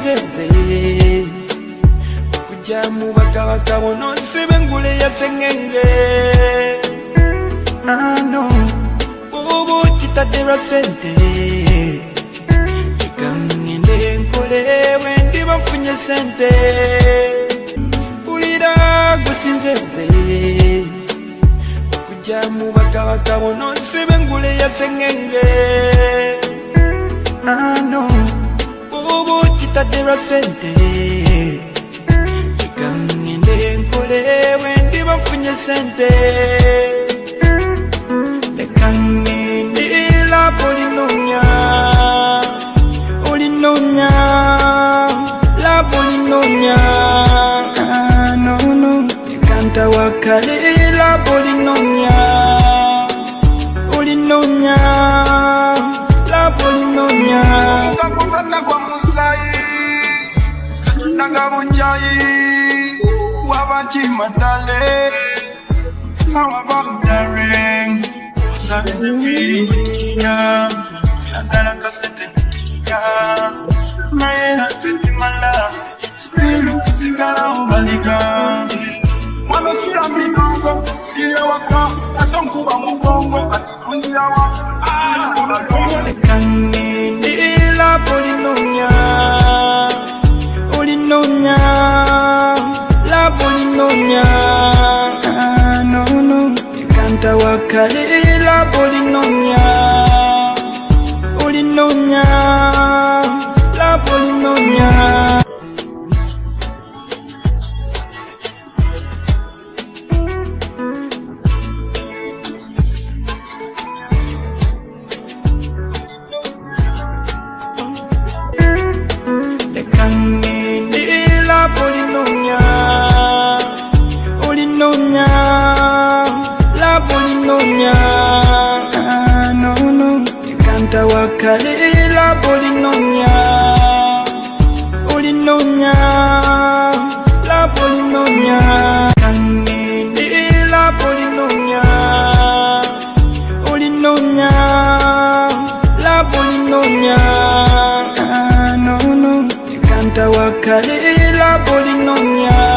sinzenze Kujamu baka baka bono sibengule ya sengenge Ano Bobo tita dera sente Ikangende nkole wendi bafunye sente Ulira gusinzenze Kujamu baka baka bono sibengule ya sengenge Ano Bobo tita dera sente Ikangende nkole wendi bafunye sente Lekangende la polinonia Olinonia La polinonia No no Lekanta wakale la polinonia Olinonia La polinonia Kakukata kwa musai Katunanga bunjai Wabachi mandale How about the ring? Sabi niya Pinagana kasete niya Mayena titi mala Spilu tisigala ubalika Mame sura minongo Ile waka Atonkuba mugongo Atifundi yawa Lekangende la polinonia Olinonia La polinonia No no Lekanta wakale la polinonia Olinonia La polinonia Lekangende la polinonia Olinonia La polinonia No no Lekanta wakale la polinonia Olinonia La polinonia Lekangende la polinonia Olinonia La polinonia No no Lekanta wakale la polinonia